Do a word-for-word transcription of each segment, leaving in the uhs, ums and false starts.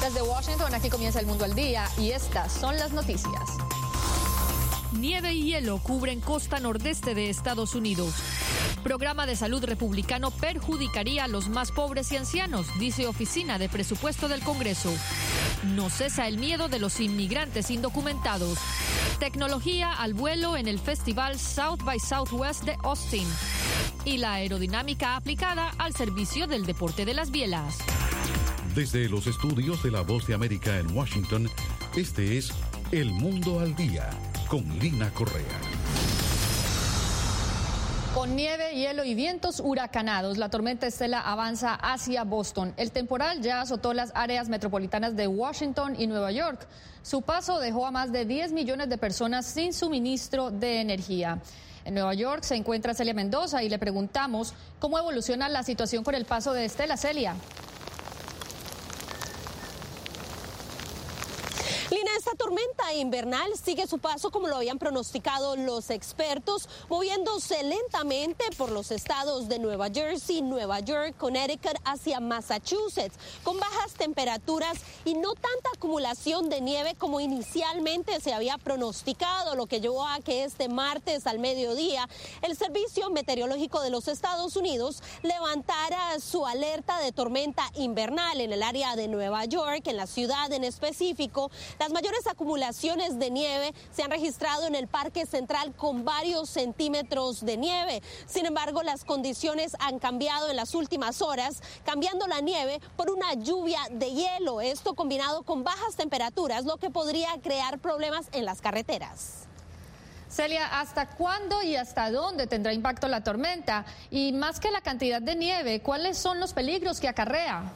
Desde Washington, aquí comienza El Mundo al Día y estas son las noticias. Nieve y hielo cubren costa nordeste de Estados Unidos. Programa de salud republicano perjudicaría a los más pobres y ancianos, dice Oficina de Presupuesto del Congreso. No cesa el miedo de los inmigrantes indocumentados. Tecnología al vuelo en el festival South by Southwest de Austin. Y la aerodinámica aplicada al servicio del deporte de las bielas. Desde los estudios de La Voz de América en Washington, este es El Mundo al Día, con Lina Correa. Con nieve, hielo y vientos huracanados, la tormenta Estela avanza hacia Boston. El temporal ya azotó las áreas metropolitanas de Washington y Nueva York. Su paso dejó a más de diez millones de personas sin suministro de energía. En Nueva York se encuentra Celia Mendoza y le preguntamos cómo evoluciona la situación con el paso de Estela. Celia. Lina, esta tormenta invernal sigue su paso como lo habían pronosticado los expertos, moviéndose lentamente por los estados de Nueva Jersey, Nueva York, Connecticut hacia Massachusetts, con bajas temperaturas y no tanta acumulación de nieve como inicialmente se había pronosticado, lo que llevó a que este martes al mediodía el Servicio Meteorológico de los Estados Unidos levantara su alerta de tormenta invernal en el área de Nueva York, en la ciudad en específico. Las mayores acumulaciones de nieve se han registrado en el Parque Central con varios centímetros de nieve. Sin embargo, las condiciones han cambiado en las últimas horas, cambiando la nieve por una lluvia de hielo. Esto combinado con bajas temperaturas, lo que podría crear problemas en las carreteras. Celia, ¿hasta cuándo y hasta dónde tendrá impacto la tormenta? Y más que la cantidad de nieve, ¿cuáles son los peligros que acarrea?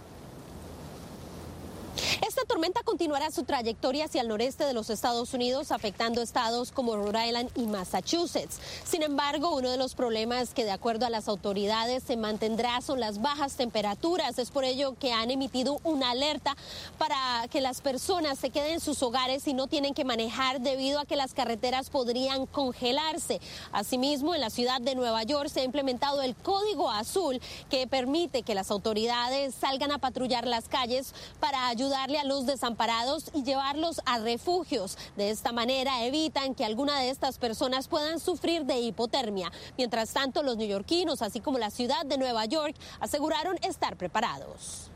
Esta tormenta continuará su trayectoria hacia el noreste de los Estados Unidos, afectando estados como Rhode Island y Massachusetts. Sin embargo, uno de los problemas que, de acuerdo a las autoridades, se mantendrá son las bajas temperaturas. Es por ello que han emitido una alerta para que las personas se queden en sus hogares y no tienen que manejar debido a que las carreteras podrían congelarse. Asimismo, en la ciudad de Nueva York se ha implementado el Código Azul, que permite que las autoridades salgan a patrullar las calles para ayudar ayudarle a los desamparados y llevarlos a refugios. De esta manera evitan que alguna de estas personas puedan sufrir de hipotermia. Mientras tanto, los neoyorquinos, así como la ciudad de Nueva York, aseguraron estar preparados.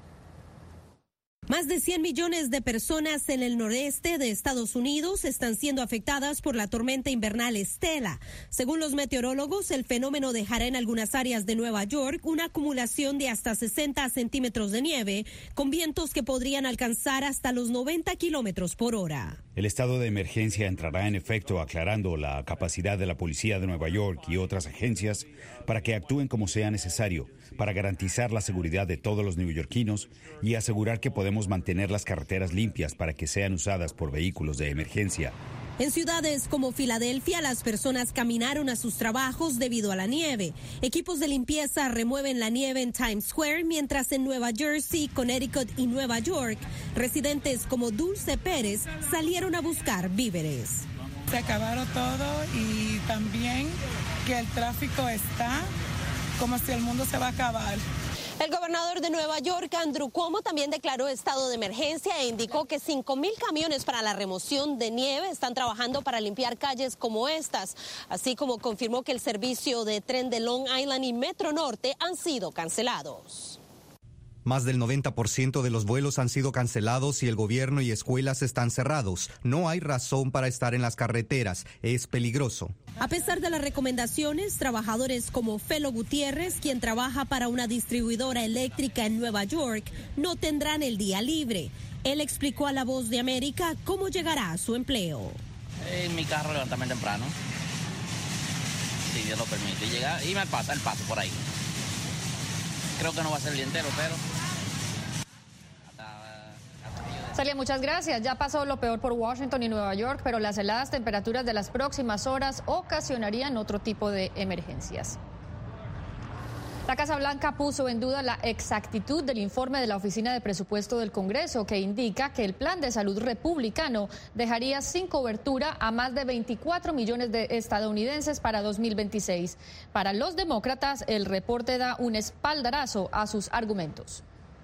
Más de cien millones de personas en el noreste de Estados Unidos están siendo afectadas por la tormenta invernal Estela. Según los meteorólogos, el fenómeno dejará en algunas áreas de Nueva York una acumulación de hasta sesenta centímetros de nieve, con vientos que podrían alcanzar hasta los noventa kilómetros por hora. El estado de emergencia entrará en efecto, aclarando la capacidad de la Policía de Nueva York y otras agencias para que actúen como sea necesario, para garantizar la seguridad de todos los neoyorquinos y asegurar que podemos mantener las carreteras limpias para que sean usadas por vehículos de emergencia. En ciudades como Filadelfia, las personas caminaron a sus trabajos debido a la nieve. Equipos de limpieza remueven la nieve en Times Square, mientras en Nueva Jersey, Connecticut y Nueva York, residentes como Dulce Pérez salieron a buscar víveres. Se acabaron todo y también que el tráfico está como si el mundo se va a acabar. El gobernador de Nueva York, Andrew Cuomo, también declaró estado de emergencia e indicó que cinco mil camiones para la remoción de nieve están trabajando para limpiar calles como estas, así como confirmó que el servicio de tren de Long Island y Metro Norte han sido cancelados. Más del noventa por ciento de los vuelos han sido cancelados y el gobierno y escuelas están cerrados. No hay razón para estar en las carreteras. Es peligroso. A pesar de las recomendaciones, trabajadores como Felo Gutiérrez, quien trabaja para una distribuidora eléctrica en Nueva York, no tendrán el día libre. Él explicó a La Voz de América cómo llegará a su empleo. En mi carro levantarme temprano, si Dios lo permite, llega y me pasa el paso por ahí. Creo que no va a ser el día entero, pero... Celia, muchas gracias. Ya pasó lo peor por Washington y Nueva York, pero las heladas temperaturas de las próximas horas ocasionarían otro tipo de emergencias. La Casa Blanca puso en duda la exactitud del informe de la Oficina de Presupuesto del Congreso, que indica que el plan de salud republicano dejaría sin cobertura a más de veinticuatro millones de estadounidenses para dos mil veintiséis. Para los demócratas, el reporte da un espaldarazo a sus argumentos.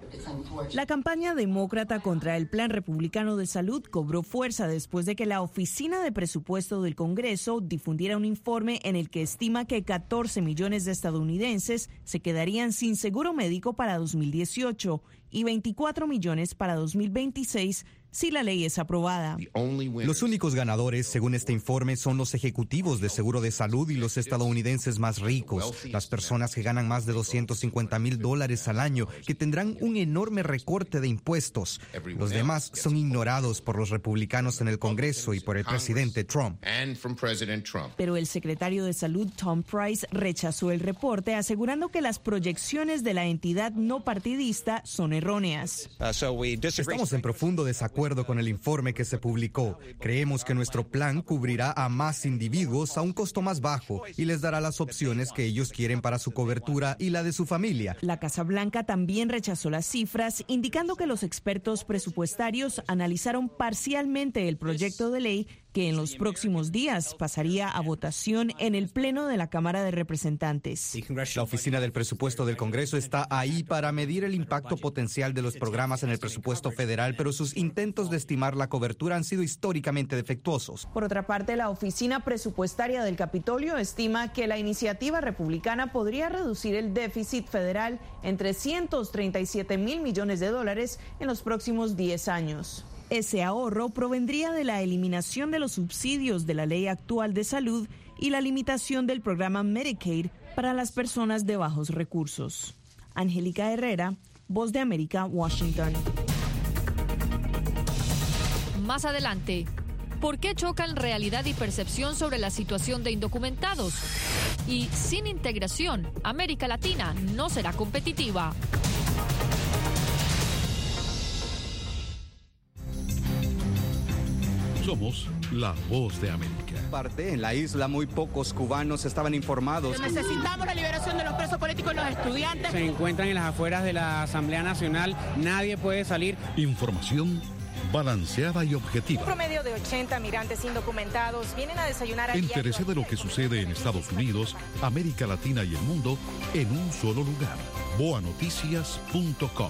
La campaña demócrata contra el Plan Republicano de Salud cobró fuerza después de que la Oficina de Presupuesto del Congreso difundiera un informe en el que estima que catorce millones de estadounidenses se quedarían sin seguro médico para dos mil dieciocho y veinticuatro millones para dos mil veintiséis si la ley es aprobada. Los únicos ganadores, según este informe, son los ejecutivos de seguro de salud y los estadounidenses más ricos, las personas que ganan más de doscientos cincuenta mil dólares al año, que tendrán un enorme recorte de impuestos. Los demás son ignorados por los republicanos en el Congreso y por el presidente Trump. Pero el secretario de Salud, Tom Price, rechazó el reporte, asegurando que las proyecciones de la entidad no partidista son erróneas. Estamos en profundo desacuerdo con el informe que se publicó. Creemos que nuestro plan cubrirá a más individuos a un costo más bajo y les dará las opciones que ellos quieren para su cobertura y la de su familia. La Casa Blanca también rechazó las cifras, indicando que los expertos presupuestarios analizaron parcialmente el proyecto de ley que en los próximos días pasaría a votación en el Pleno de la Cámara de Representantes. La Oficina del Presupuesto del Congreso está ahí para medir el impacto potencial de los programas en el presupuesto federal, pero sus intentos de estimar la cobertura han sido históricamente defectuosos. Por otra parte, la Oficina Presupuestaria del Capitolio estima que la iniciativa republicana podría reducir el déficit federal en trescientos treinta y siete mil millones de dólares en los próximos diez años. Ese ahorro provendría de la eliminación de los subsidios de la ley actual de salud y la limitación del programa Medicaid para las personas de bajos recursos. Angélica Herrera, Voz de América, Washington. Más adelante, ¿por qué chocan realidad y percepción sobre la situación de indocumentados? Y sin integración, América Latina no será competitiva. Somos la Voz de América. Parte en la isla muy pocos cubanos estaban informados. Necesitamos la liberación de los presos políticos y los estudiantes. Se encuentran en las afueras de la Asamblea Nacional, nadie puede salir. Información balanceada y objetiva. Un promedio de ochenta migrantes indocumentados vienen a desayunar al Entérese de lo que sucede en Estados Unidos, América Latina y el mundo en un solo lugar. boa noticias punto com.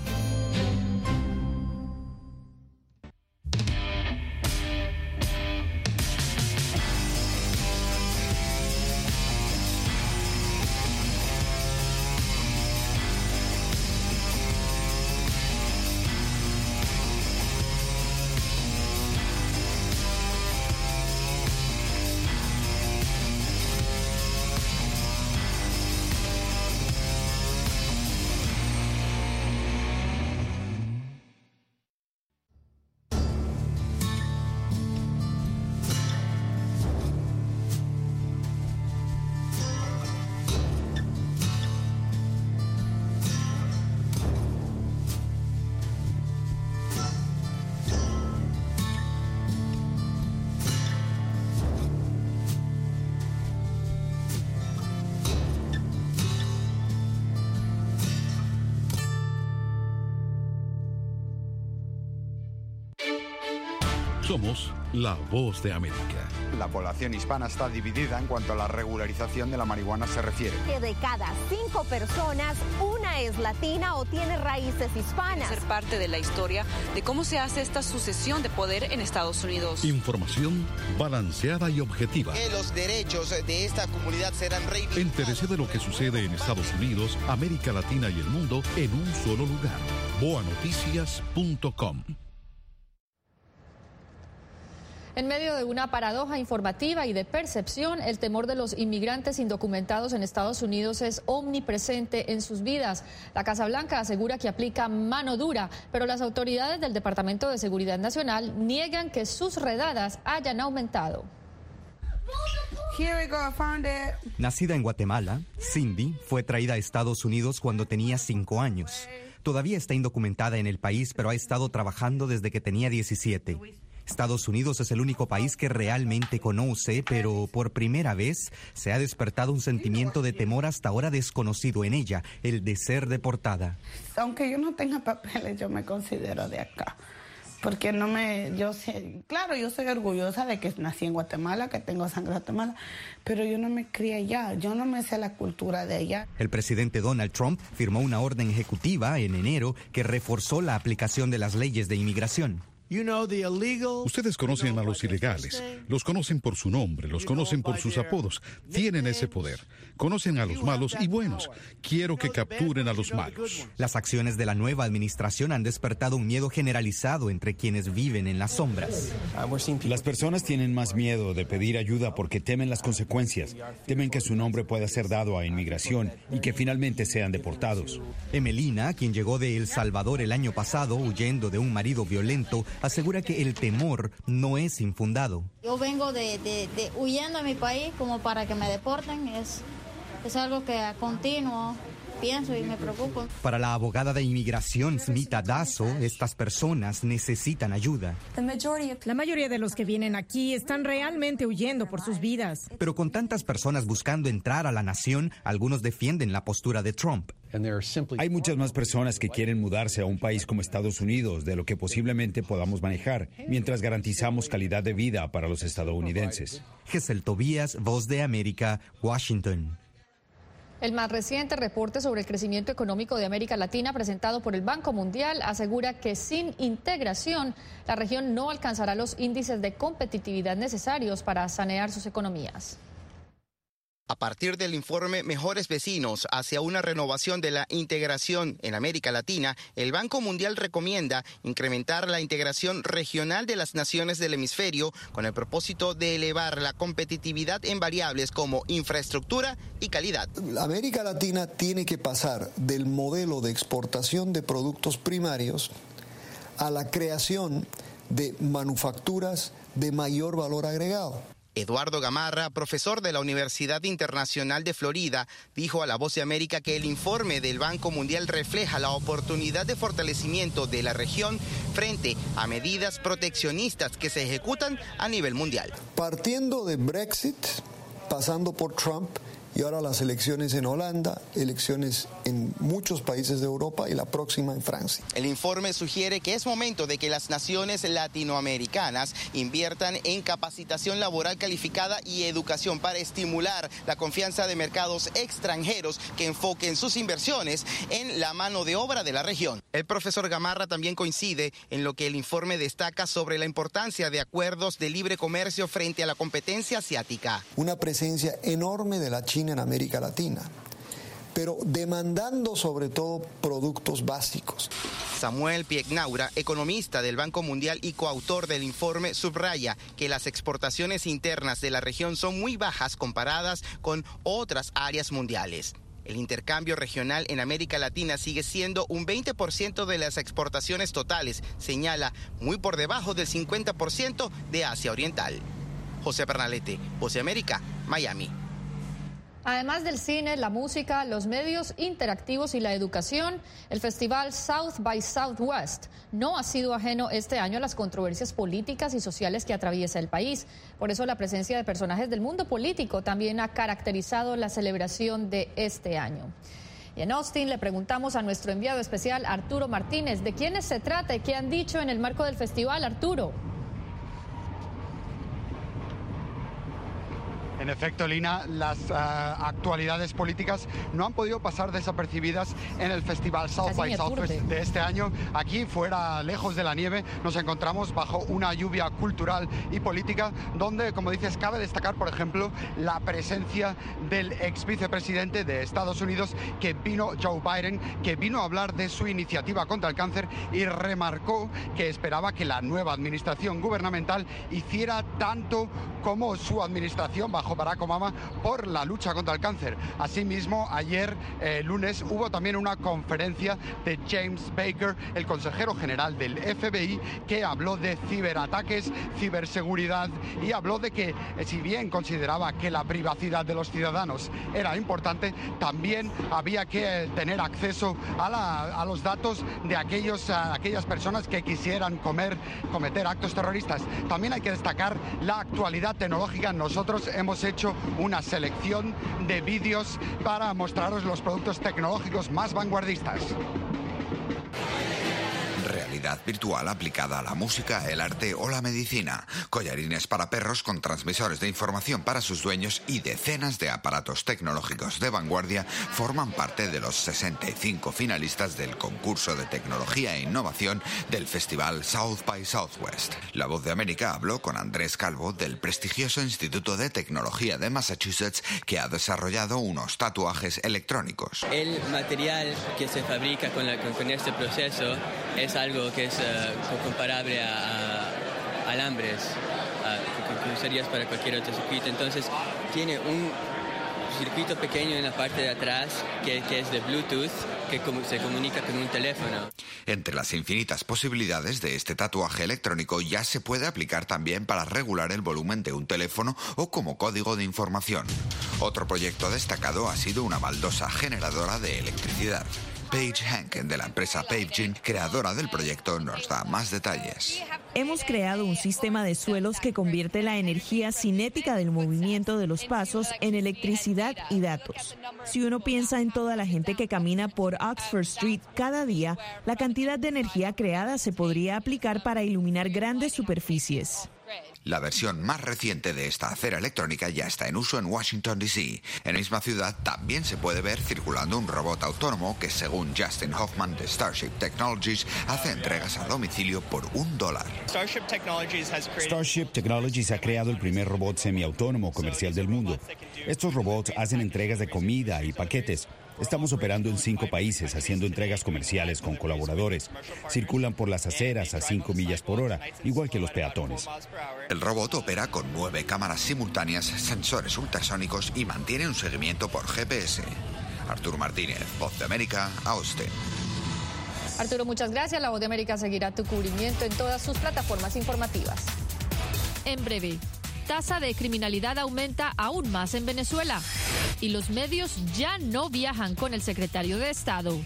Somos la Voz de América. La población hispana está dividida en cuanto a la regularización de la marihuana se refiere. Que de cada cinco personas, una es latina o tiene raíces hispanas. Ser parte de la historia de cómo se hace esta sucesión de poder en Estados Unidos. Información balanceada y objetiva. Que los derechos de esta comunidad serán reivindicados. Entérese de lo que sucede en Estados Unidos, América Latina y el mundo en un solo lugar. boa noticias punto com. En medio de una paradoja informativa y de percepción, el temor de los inmigrantes indocumentados en Estados Unidos es omnipresente en sus vidas. La Casa Blanca asegura que aplica mano dura, pero las autoridades del Departamento de Seguridad Nacional niegan que sus redadas hayan aumentado. Nacida en Guatemala, Cindy fue traída a Estados Unidos cuando tenía cinco años. Todavía está indocumentada en el país, pero ha estado trabajando desde que tenía diecisiete. Estados Unidos es el único país que realmente conoce, pero por primera vez se ha despertado un sentimiento de temor hasta ahora desconocido en ella, el de ser deportada. Aunque yo no tenga papeles, yo me considero de acá. Porque no me, yo sé, claro, yo soy orgullosa de que nací en Guatemala, que tengo sangre de Guatemala, pero yo no me crié allá, yo no me sé la cultura de allá. El presidente Donald Trump firmó una orden ejecutiva en enero que reforzó la aplicación de las leyes de inmigración. Ustedes conocen a los ilegales, los conocen por su nombre, los conocen por sus apodos, tienen ese poder, conocen a los malos y buenos. Quiero que capturen a los malos. Las acciones de la nueva administración han despertado un miedo generalizado entre quienes viven en las sombras. Las personas tienen más miedo de pedir ayuda porque temen las consecuencias, temen que su nombre pueda ser dado a inmigración y que finalmente sean deportados. Emelina, quien llegó de El Salvador el año pasado huyendo de un marido violento, asegura que el temor no es infundado. Yo vengo de, de, de huyendo de mi país como para que me deporten. Es, es algo que a continuo pienso y me preocupo. Para la abogada de inmigración Smita Daso, estas personas necesitan ayuda. La mayoría de los que vienen aquí están realmente huyendo por sus vidas. Pero con tantas personas buscando entrar a la nación, algunos defienden la postura de Trump. Hay muchas más personas que quieren mudarse a un país como Estados Unidos de lo que posiblemente podamos manejar, mientras garantizamos calidad de vida para los estadounidenses. Gesell Tobías, Voz de América, Washington. El más reciente reporte sobre el crecimiento económico de América Latina presentado por el Banco Mundial asegura que sin integración la región no alcanzará los índices de competitividad necesarios para sanear sus economías. A partir del informe Mejores Vecinos hacia una renovación de la integración en América Latina, el Banco Mundial recomienda incrementar la integración regional de las naciones del hemisferio con el propósito de elevar la competitividad en variables como infraestructura y calidad. América Latina tiene que pasar del modelo de exportación de productos primarios a la creación de manufacturas de mayor valor agregado. Eduardo Gamarra, profesor de la Universidad Internacional de Florida, dijo a La Voz de América que el informe del Banco Mundial refleja la oportunidad de fortalecimiento de la región frente a medidas proteccionistas que se ejecutan a nivel mundial. Partiendo de Brexit, pasando por Trump y ahora las elecciones en Holanda, elecciones en muchos países de Europa y la próxima en Francia. El informe sugiere que es momento de que las naciones latinoamericanas inviertan en capacitación laboral calificada y educación para estimular la confianza de mercados extranjeros que enfoquen sus inversiones en la mano de obra de la región. El profesor Gamarra también coincide en lo que el informe destaca sobre la importancia de acuerdos de libre comercio frente a la competencia asiática. Una presencia enorme de la China en América Latina, pero demandando sobre todo productos básicos. Samuel Piegnaura, economista del Banco Mundial y coautor del informe, subraya que las exportaciones internas de la región son muy bajas comparadas con otras áreas mundiales. El intercambio regional en América Latina sigue siendo un veinte por ciento de las exportaciones totales, señala, muy por debajo del cincuenta por ciento de Asia Oriental. José Pernalete, Voz de América, Miami. Además del cine, la música, los medios interactivos y la educación, el festival South by Southwest no ha sido ajeno este año a las controversias políticas y sociales que atraviesa el país. Por eso la presencia de personajes del mundo político también ha caracterizado la celebración de este año. Y en Austin le preguntamos a nuestro enviado especial Arturo Martínez de quiénes se trata y qué han dicho en el marco del festival. Arturo. En efecto, Lina, las uh, actualidades políticas no han podido pasar desapercibidas en el festival South by Southwest de este año. Aquí, fuera, lejos de la nieve, nos encontramos bajo una lluvia cultural y política, donde, como dices, cabe destacar, por ejemplo, la presencia del ex vicepresidente de Estados Unidos, que vino, Joe Biden, que vino a hablar de su iniciativa contra el cáncer y remarcó que esperaba que la nueva administración gubernamental hiciera tanto como su administración bajo Barack Obama por la lucha contra el cáncer. Asimismo, ayer eh, lunes hubo también una conferencia de James Baker, el consejero general del F B I, que habló de ciberataques, ciberseguridad y habló de que, eh, si bien consideraba que la privacidad de los ciudadanos era importante, también había que eh, tener acceso a, la, a los datos de aquellos, a aquellas personas que quisieran comer, cometer actos terroristas. También hay que destacar la actualidad tecnológica. Nosotros hemos hecho una selección de vídeos para mostraros los productos tecnológicos más vanguardistas. Realidad realidad virtual aplicada a la música, el arte o la medicina, collarines para perros con transmisores de información para sus dueños y decenas de aparatos tecnológicos de vanguardia forman parte de los sesenta y cinco finalistas del concurso de tecnología e innovación del festival South by Southwest. La Voz de América habló con Andrés Calvo del prestigioso Instituto de Tecnología de Massachusetts, que ha desarrollado unos tatuajes electrónicos. El material que se fabrica con, la, con, con este proceso es algo que es uh, comparable a, a alambres uh, que, que usarías para cualquier otro circuito. Entonces tiene un circuito pequeño en la parte de atrás que, que es de Bluetooth, que com- se comunica con un teléfono. Entre las infinitas posibilidades de este tatuaje electrónico ya se puede aplicar también para regular el volumen de un teléfono o como código de información. Otro proyecto destacado ha sido una baldosa generadora de electricidad. Paige Hanken, de la empresa PaveGen, creadora del proyecto, nos da más detalles. Hemos creado un sistema de suelos que convierte la energía cinética del movimiento de los pasos en electricidad y datos. Si uno piensa en toda la gente que camina por Oxford Street cada día, la cantidad de energía creada se podría aplicar para iluminar grandes superficies. La versión más reciente de esta acera electrónica ya está en uso en Washington, D C. En la misma ciudad también se puede ver circulando un robot autónomo que, según Justin Hoffman de Starship Technologies, hace entregas a domicilio por un dólar. Starship Technologies, has created... Starship Technologies ha creado el primer robot semiautónomo comercial del mundo. Estos robots hacen entregas de comida y paquetes. Estamos operando en cinco países, haciendo entregas comerciales con colaboradores. Circulan por las aceras a cinco millas por hora, igual que los peatones. El robot opera con nueve cámaras simultáneas, sensores ultrasónicos y mantiene un seguimiento por G P S. Arturo Martínez, Voz de América, Austin. Arturo, muchas gracias. La Voz de América seguirá tu cubrimiento en todas sus plataformas informativas. En breve. Tasa de criminalidad aumenta aún más en Venezuela y los medios ya no viajan con el secretario de Estado.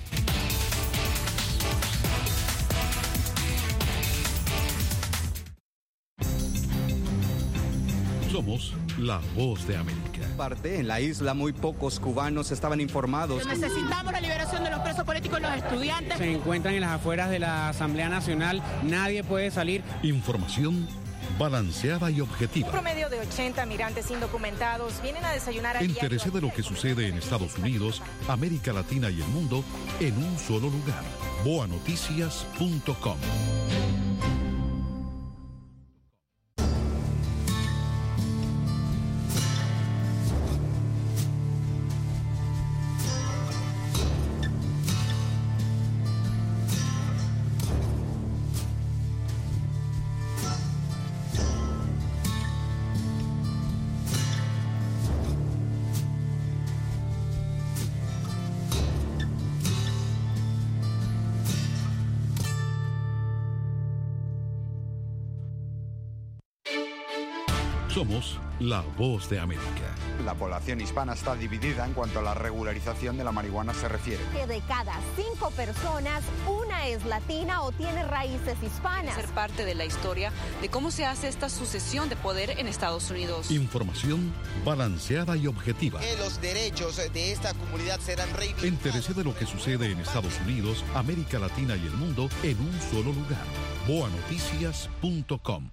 Somos la Voz de América. Parte en la isla muy pocos cubanos estaban informados. Necesitamos la liberación de los presos políticos y los estudiantes. Se encuentran en las afueras de la Asamblea Nacional. Nadie puede salir. Información balanceada y objetiva. Un promedio de ochenta migrantes indocumentados vienen a desayunar a Entérese de lo que sucede en Estados Unidos, América Latina y el mundo en un solo lugar. boa noticias punto com. Somos la Voz de América. La población hispana está dividida en cuanto a la regularización de la marihuana se refiere. Que de cada cinco personas, una es latina o tiene raíces hispanas. Ser parte de la historia de cómo se hace esta sucesión de poder en Estados Unidos. Información balanceada y objetiva. Que los derechos de esta comunidad serán reivindicados. Entérese de lo que sucede en Estados Unidos, América Latina y el mundo en un solo lugar. boa noticias punto com.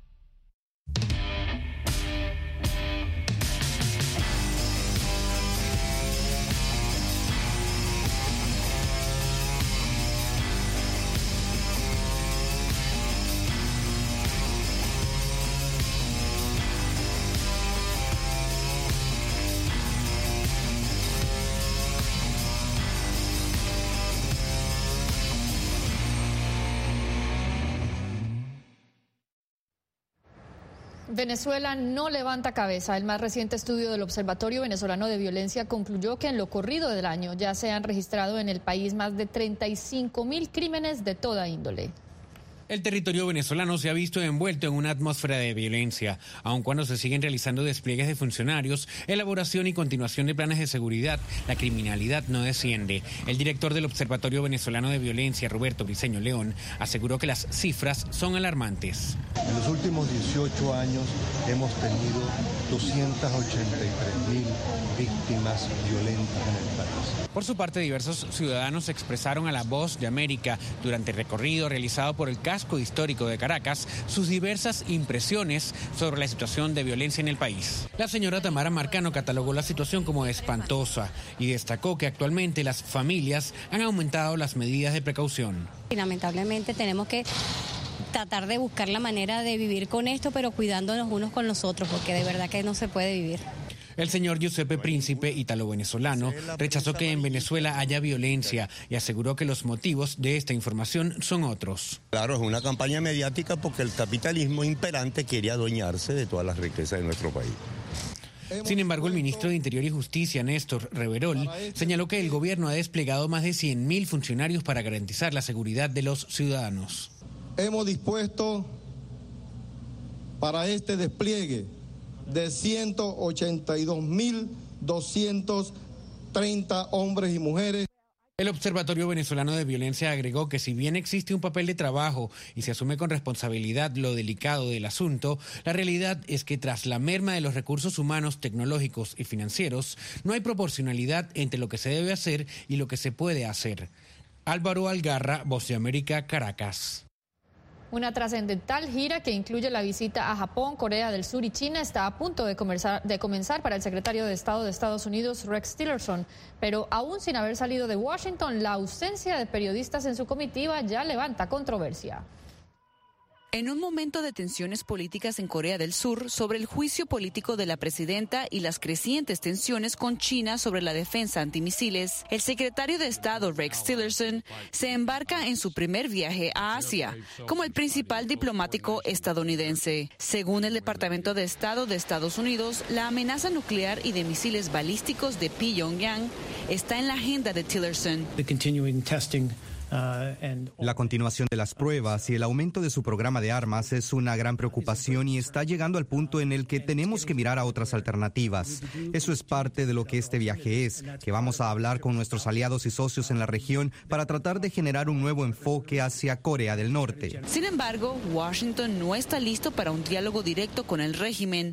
Venezuela no levanta cabeza. El más reciente estudio del Observatorio Venezolano de Violencia concluyó que en lo corrido del año ya se han registrado en el país más de treinta y cinco mil crímenes de toda índole. El territorio venezolano se ha visto envuelto en una atmósfera de violencia, aun cuando se siguen realizando despliegues de funcionarios, elaboración y continuación de planes de seguridad, la criminalidad no desciende. El director del Observatorio Venezolano de Violencia, Roberto Briceño León, aseguró que las cifras son alarmantes. En los últimos dieciocho años hemos tenido doscientas ochenta y tres mil víctimas violentas en el país. Por su parte, diversos ciudadanos expresaron a La Voz de América durante el recorrido realizado por el casco histórico de Caracas sus diversas impresiones sobre la situación de violencia en el país. La señora Tamara Marcano catalogó la situación como espantosa y destacó que actualmente las familias han aumentado las medidas de precaución. Y lamentablemente tenemos que tratar de buscar la manera de vivir con esto, pero cuidándonos unos con los otros, porque de verdad que no se puede vivir. El señor Giuseppe Príncipe, ítalo-venezolano, rechazó que en Venezuela haya violencia y aseguró que los motivos de esta información son otros. Claro, es una campaña mediática porque el capitalismo imperante quiere adueñarse de todas las riquezas de nuestro país. Sin embargo, el ministro de Interior y Justicia, Néstor Reverol, señaló que el gobierno ha desplegado más de cien mil funcionarios para garantizar la seguridad de los ciudadanos. Hemos dispuesto para este despliegue de ciento ochenta y dos mil doscientos treinta hombres y mujeres. El Observatorio Venezolano de Violencia agregó que si bien existe un papel de trabajo y se asume con responsabilidad lo delicado del asunto, la realidad es que tras la merma de los recursos humanos, tecnológicos y financieros, no hay proporcionalidad entre lo que se debe hacer y lo que se puede hacer. Álvaro Algarra, Voz de América, Caracas. Una trascendental gira que incluye la visita a Japón, Corea del Sur y China está a punto de comenzar, de comenzar para el secretario de Estado de Estados Unidos, Rex Tillerson. Pero aún sin haber salido de Washington, la ausencia de periodistas en su comitiva ya levanta controversia. En un momento de tensiones políticas en Corea del Sur sobre el juicio político de la presidenta y las crecientes tensiones con China sobre la defensa antimisiles, el secretario de Estado Rex Tillerson se embarca en su primer viaje a Asia como el principal diplomático estadounidense. Según el Departamento de Estado de Estados Unidos, la amenaza nuclear y de misiles balísticos de Pyongyang está en la agenda de Tillerson. La continuación de las pruebas y el aumento de su programa de armas es una gran preocupación y está llegando al punto en el que tenemos que mirar a otras alternativas. Eso es parte de lo que este viaje es, que vamos a hablar con nuestros aliados y socios en la región para tratar de generar un nuevo enfoque hacia Corea del Norte. Sin embargo, Washington no está listo para un diálogo directo con el régimen.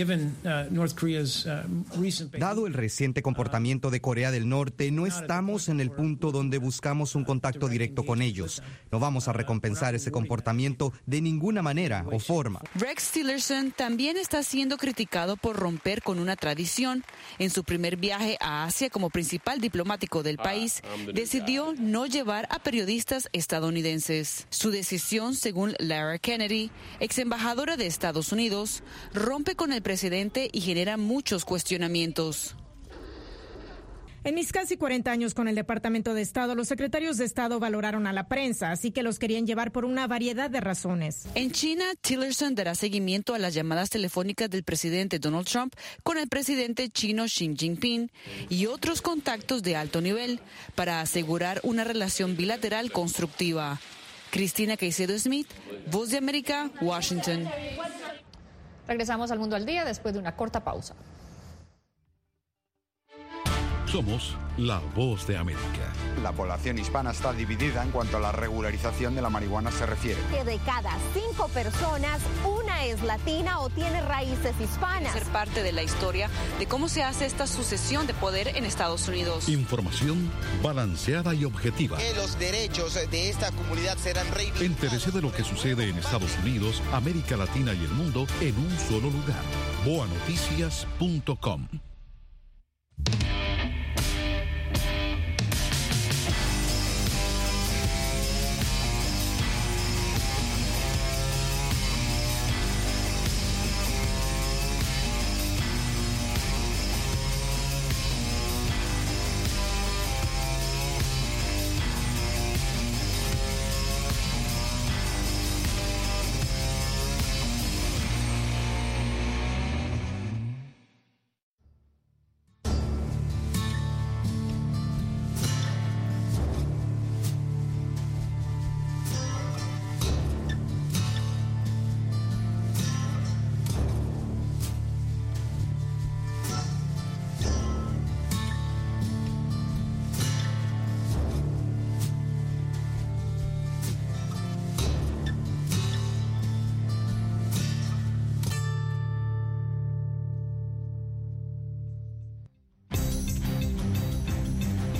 Dado el reciente comportamiento de Corea del Norte, no estamos en el punto donde buscamos un contacto directo con ellos. No vamos a recompensar ese comportamiento de ninguna manera o forma. Rex Tillerson también está siendo criticado por romper con una tradición. En su primer viaje a Asia como principal diplomático del país, decidió no llevar a periodistas estadounidenses. Su decisión, según Lara Kennedy, ex embajadora de Estados Unidos, rompe con el presidente y genera muchos cuestionamientos. En mis casi cuarenta años con el Departamento de Estado, los secretarios de Estado valoraron a la prensa, así que los querían llevar por una variedad de razones. En China, Tillerson dará seguimiento a las llamadas telefónicas del presidente Donald Trump con el presidente chino Xi Jinping y otros contactos de alto nivel para asegurar una relación bilateral constructiva. Cristina Caicedo Smith, Voz de América, Washington. Regresamos al Mundo al Día después de una corta pausa. Somos la Voz de América. La población hispana está dividida en cuanto a la regularización de la marihuana se refiere. Que de cada cinco personas, una es latina o tiene raíces hispanas. Ser parte de la historia de cómo se hace esta sucesión de poder en Estados Unidos. Información balanceada y objetiva. Que los derechos de esta comunidad serán reivindicados. Entérese de lo que sucede en Estados Unidos, América Latina y el mundo en un solo lugar. boa noticias punto com.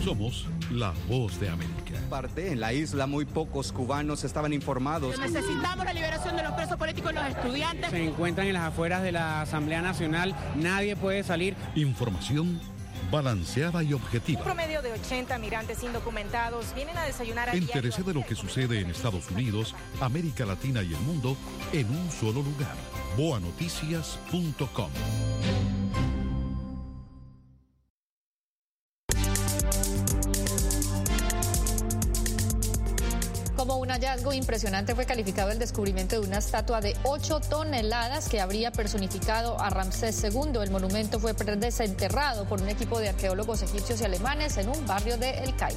Somos la voz de América. Parte en la isla muy pocos cubanos estaban informados. Necesitamos la liberación de los presos políticos y los estudiantes. Se encuentran en las afueras de la Asamblea Nacional, nadie puede salir. Información balanceada y objetiva. Un promedio de ochenta migrantes indocumentados vienen a desayunar a Entérese de lo que sucede en Estados Unidos, América Latina y el mundo en un solo lugar. boa noticias punto com. Como un hallazgo impresionante fue calificado el descubrimiento de una estatua de ocho toneladas que habría personificado a Ramsés segundo. El monumento fue desenterrado por un equipo de arqueólogos egipcios y alemanes en un barrio de El Cairo.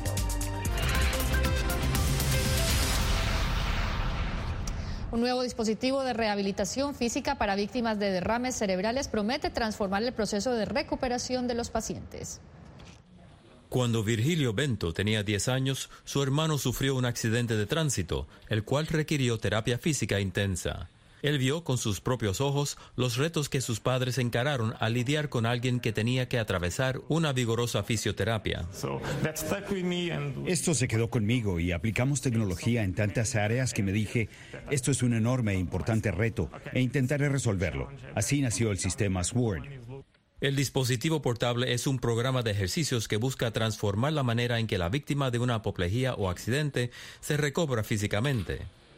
Un nuevo dispositivo de rehabilitación física para víctimas de derrames cerebrales promete transformar el proceso de recuperación de los pacientes. Cuando Virgilio Bento tenía diez años, su hermano sufrió un accidente de tránsito, el cual requirió terapia física intensa. Él vio con sus propios ojos los retos que sus padres encararon al lidiar con alguien que tenía que atravesar una vigorosa fisioterapia. Esto se quedó conmigo y aplicamos tecnología en tantas áreas que me dije, esto es un enorme e importante reto e intentaré resolverlo. Así nació el sistema SWORD. El dispositivo portable es un programa de ejercicios que busca transformar la manera en que la víctima de una apoplejía o accidente se recobra físicamente.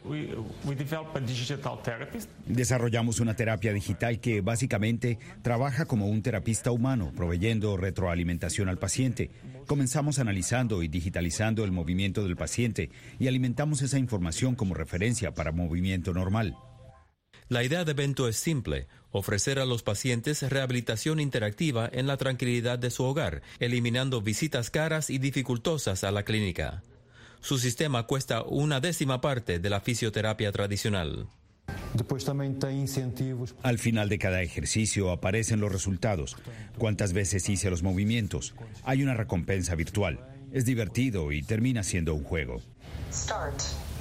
Desarrollamos una terapia digital que básicamente trabaja como un terapista humano, proveyendo retroalimentación al paciente. Comenzamos analizando y digitalizando el movimiento del paciente y alimentamos esa información como referencia para movimiento normal. La idea de Bento es simple, ofrecer a los pacientes rehabilitación interactiva en la tranquilidad de su hogar, eliminando visitas caras y dificultosas a la clínica. Su sistema cuesta una décima parte de la fisioterapia tradicional. Al final de cada ejercicio aparecen los resultados, cuántas veces hice los movimientos. Hay una recompensa virtual. Es divertido y termina siendo un juego. Start.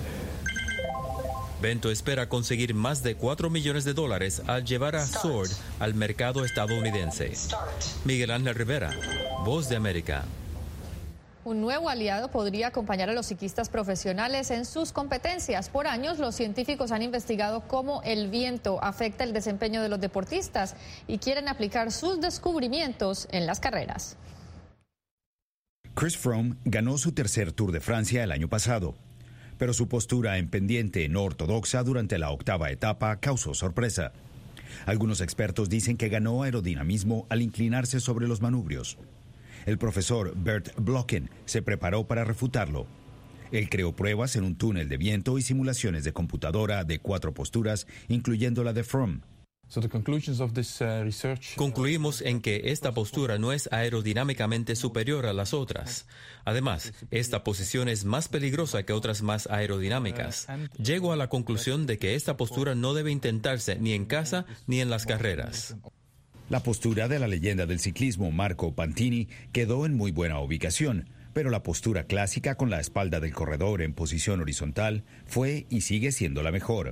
Bento espera conseguir más de cuatro millones de dólares al llevar a SWORD al mercado estadounidense. Miguel Ángel Rivera, Voz de América. Un nuevo aliado podría acompañar a los ciclistas profesionales en sus competencias. Por años, los científicos han investigado cómo el viento afecta el desempeño de los deportistas y quieren aplicar sus descubrimientos en las carreras. Chris Froome ganó su tercer Tour de Francia el año pasado, pero su postura en pendiente no ortodoxa durante la octava etapa causó sorpresa. Algunos expertos dicen que ganó aerodinamismo al inclinarse sobre los manubrios. El profesor Bert Blocken se preparó para refutarlo. Él creó pruebas en un túnel de viento y simulaciones de computadora de cuatro posturas, incluyendo la de Froome. Concluimos en que esta postura no es aerodinámicamente superior a las otras. Además, esta posición es más peligrosa que otras más aerodinámicas. Llego a la conclusión de que esta postura no debe intentarse ni en casa ni en las carreras. La postura de la leyenda del ciclismo, Marco Pantini, quedó en muy buena ubicación, pero la postura clásica con la espalda del corredor en posición horizontal fue y sigue siendo la mejor.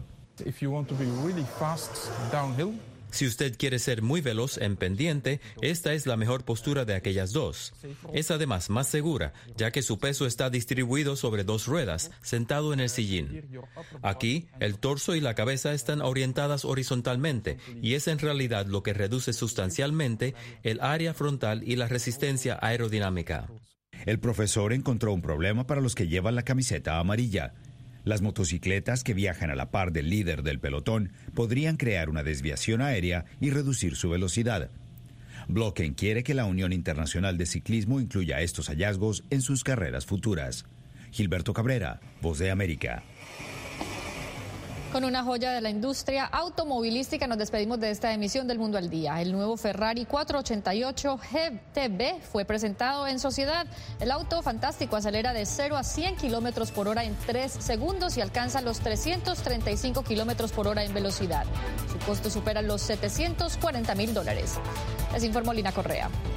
Si usted quiere ser muy veloz en pendiente, esta es la mejor postura de aquellas dos. Es además más segura, ya que su peso está distribuido sobre dos ruedas, sentado en el sillín. Aquí, el torso y la cabeza están orientadas horizontalmente, y es en realidad lo que reduce sustancialmente el área frontal y la resistencia aerodinámica. El profesor encontró un problema para los que llevan la camiseta amarilla. Las motocicletas que viajan a la par del líder del pelotón podrían crear una desviación aérea y reducir su velocidad. Blocken quiere que la Unión Internacional de Ciclismo incluya estos hallazgos en sus carreras futuras. Gilberto Cabrera, Voz de América. Con una joya de la industria automovilística nos despedimos de esta emisión del Mundo al Día. El nuevo Ferrari cuatrocientos ochenta y ocho G T B fue presentado en sociedad. El auto fantástico acelera de cero a cien kilómetros por hora en tres segundos y alcanza los trescientos treinta y cinco kilómetros por hora en velocidad. Su costo supera los setecientos cuarenta mil dólares. Les informó Lina Correa.